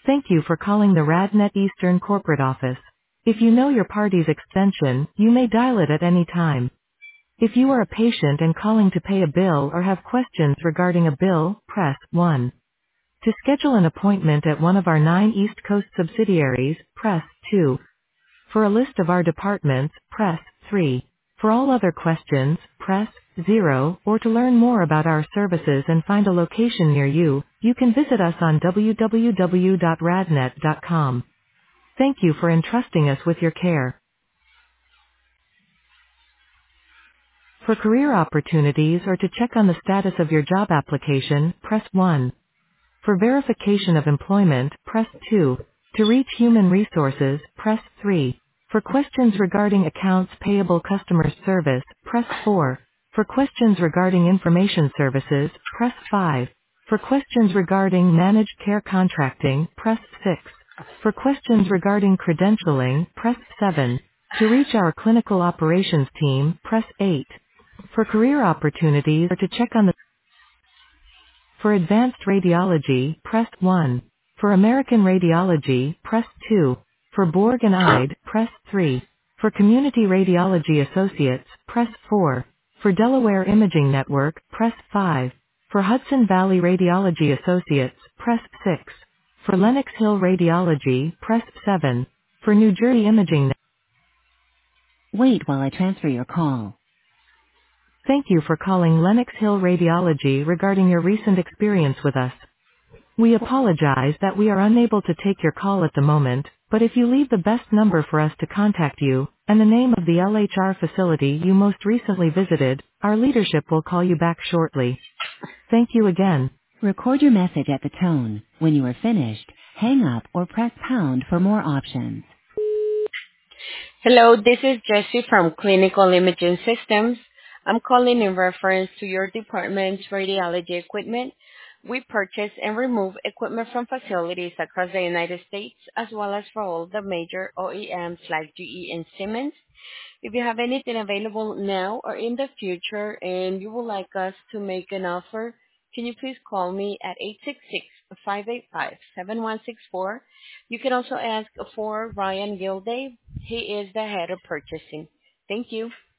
Thank you for calling the RadNet Eastern corporate office. If you know your party's extension, you may dial it at any time. If you are a patient and calling to pay a bill or have questions regarding a bill, press 1. To schedule an appointment at one of our 9 East Coast subsidiaries, press 2. For a list of our departments, press 3. For all other questions, press 0, or to learn more about our services and find a location near you, you can visit us on www.radnet.com. Thank you for entrusting us with your care. For career opportunities or to check on the status of your job application, press 1. For verification of employment, press 2. To reach human resources, press 3. For questions regarding accounts payable customer service, press 4. For questions regarding information services, press 5. For questions regarding managed care contracting, press 6. For questions regarding credentialing, press 7. To reach our clinical operations team, press 8. For career opportunities or to check on the for advanced radiology, press 1. For American Radiology, press 2. For Borg and Ide, press 3. For Community Radiology Associates, press 4. For Delaware Imaging Network, press 5. For Hudson Valley Radiology Associates, press 6. For Lenox Hill Radiology, press 7. For New Jersey Imaging Wait while I transfer your call. Thank you for calling Lenox Hill Radiology regarding your recent experience with us. We apologize that we are unable to take your call at the moment, but if you leave the best number for us to contact you, and the name of the LHR facility you most recently visited, our leadership will call you back shortly. Thank you again. Record your message at the tone. When you are finished, hang up or press pound for more options. Hello, this is Jessie from Clinical Imaging Systems. I'm calling in reference to your department's radiology equipment. We purchase and remove equipment from facilities across the United States, as well as for all the major OEMs like GE and Siemens. If you have anything available now or in the future and you would like us to make an offer, can you please call me at 866-585-7164? You can also ask for Ryan Gilday. He is the head of purchasing. Thank you.